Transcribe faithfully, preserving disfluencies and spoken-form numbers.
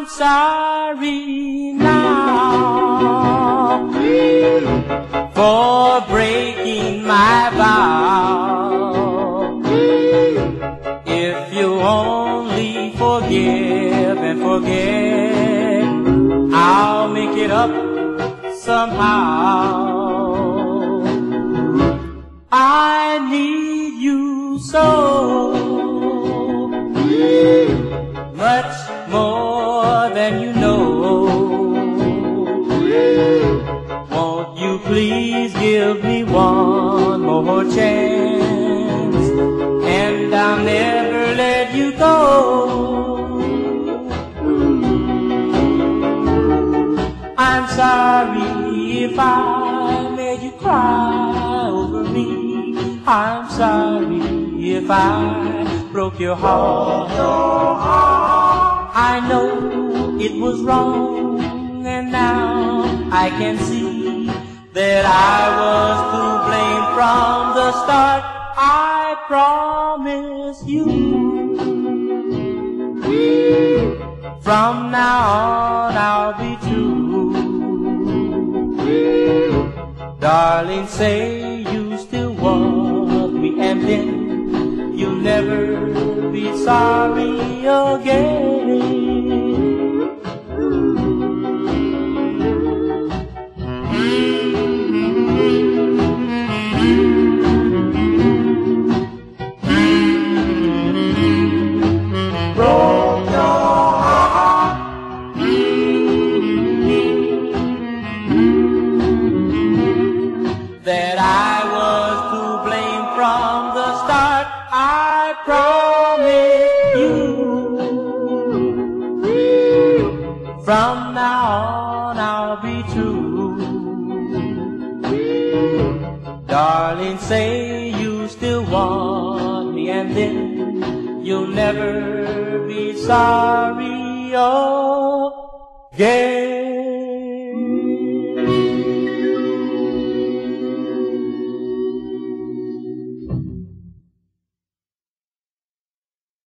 I'm sorry now for breaking my vow. If you only forgive and forget, I'll make it up somehow. I need you so much more than you know. Won't you please give me one more chance, and I'll never let you go. I'm sorry if I made you cry over me. I'm sorry if I broke your heart. I know it was wrong, and now I can see that I was to blame from the start. I promise you, from now on I'll be true. Darling, say you still want me, and then you'll never be sorry again. Broke your heart. That I was to blame from the start. I promise you, from now on I'll be true. Darling, say you still want me, and then you'll never be sorry again.